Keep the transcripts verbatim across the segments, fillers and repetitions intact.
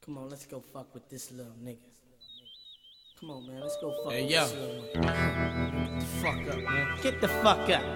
Come on, let's go fuck with this little nigga. Come on, man, let's go fuck Hey, with yo. this little nigga. Get the fuck up, man. Get the fuck up.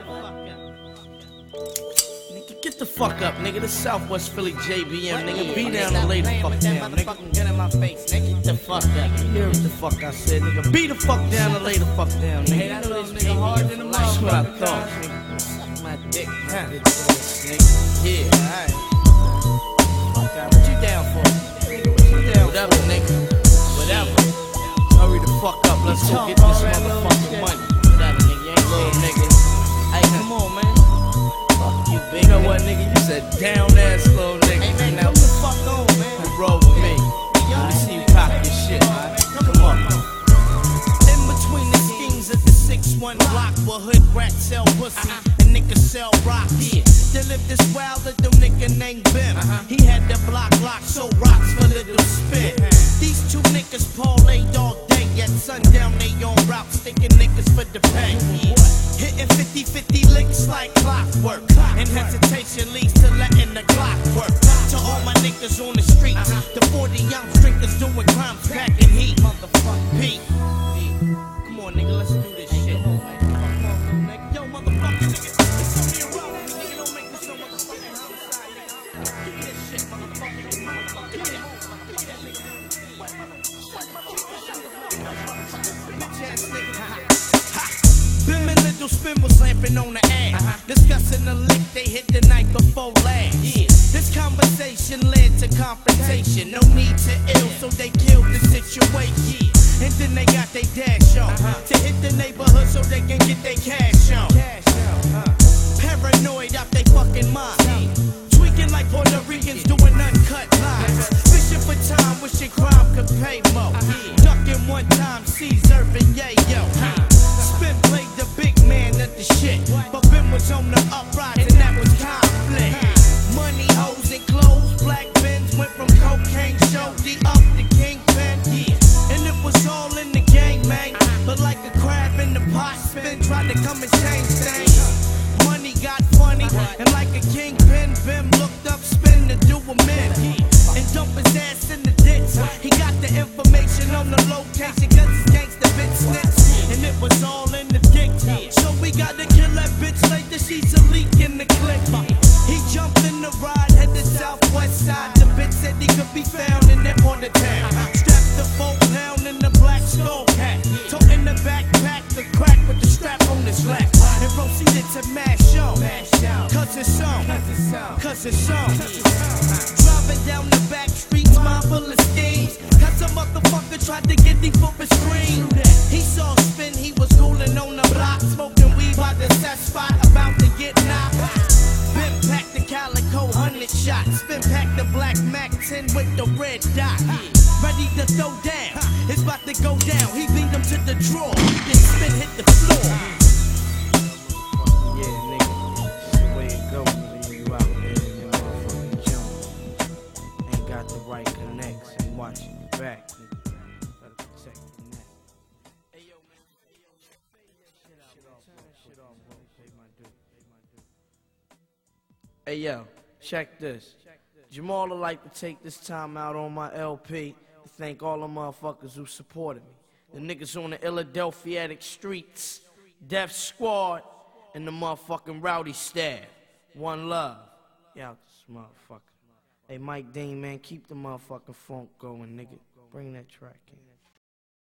Nigga, get the fuck up, nigga. This Southwest Philly J B M, nigga. Be down and lay the fuck down, nigga. Get in my face, nigga. Get the fuck up. You hear what the fuck I said, nigga. Be the fuck down and lay the fuck down, nigga. Hey, that little nigga hard in the mouth. That's what I thought, nigga. Suck my dick, huh? Nigga. Yeah, alright. Fuck out. What you down for? What you down Whatever, for? nigga. Whatever. Hurry the fuck up. Let's go get this motherfucking money. Whatever, nigga. You ain't little nigga. Hey, come on, man. Fuck you, big. You know what, nigga? You said down ass little nigga. Hey, man, now what the fuck on, man? You roll with me. Let me see you pop your shit, man. Come on. In between the schemes of the six one block where hood rats sell pussy and niggas sell rock. Yeah. There lived this wild little nigga named Bim. He had the block locked so rocks for little spin. These two niggas parlayed all day. At sundown they on route sticking niggas for the pay. Hitting fifty fifty licks like clockwork. And hesitation leads to letting the clock work. To all my niggas on the streets, the forty ounce drinkers doing crimes packing heat. Motherfucker Pete. Come on, nigga, let's do this shit. Come on, nigga. Yo, motherfucker, nigga. It's only a road, nigga. Don't make me so motherfucking homicide, nigga. Give me this shit, motherfucker. Give me that. Give me that, nigga. Bitch ass nigga. Bim and Little Spin was lamping on the ass. Discussing the lick they hit the night before last. Yeah. This conversation led to confrontation. No need to ill, so they killed the situation. And then they got they dash on to hit the neighborhood so they can get their cash on. Paranoid out they fucking mind. Tweaking like Puerto Ricans doing uncut lines. Fishing for time, wishing crime could pay more. Ducking one time, Caesar and Yayo. Spin played the big man of the shit, but Ben was on the uprise and that was conflict. Money, hoes, and clothes, black Benz went from cocaine show D up to kingpin. And it was all in the game, man. But like a crab in the pot, spin tried to come and change things. Money got funny, and like a kingpin, Bim looked up, spin to do a min. And dump his ass in the ditch. He got the information on the location, cause his gangsta bitch snitched. And it was all in the dick. So we gotta kill that bitch like the sheets a leak in the clip. He jumped in the ride, head to southwest side. The bitch said he could be found in that on the town. Strapped the four pound in the black skull hat. Toting the backpack, the crack with the strap on his lap. And proceeded to mash on. Cause it's on. Cause it's on. Driving down the back streets, mind full of steams. Cause a motherfucker tried to get deep for a screen. He saw Spin, he was cooling on the block. Smoking weed by the set spot, about to get knocked. Bim packed the calico, hundred shots. Spin packed the black Mac ten with the red dot. Ready to throw down, it's about to go down. He beat him to the draw, then Spin hit the floor. Yeah, nigga. That's the way it goes when you out there in your motherfucking jungle. Ain't got the right connects and watching your back, nigga. Better protect your neck. Hey, yo, man. Hey, yo, check that shit out. Turn that shit off, bro. Pay my due. Pay my due. Hey, yo, check this. Jamal would like to take this time out on my L P to thank all the motherfuckers who supported me. The niggas on the Philadelphiatic streets, Death Squad, and the motherfucking Rowdy staff. One love. Yeah, this motherfucker. Hey, Mike Dean, man, keep the motherfucking funk going, nigga. Bring that track in.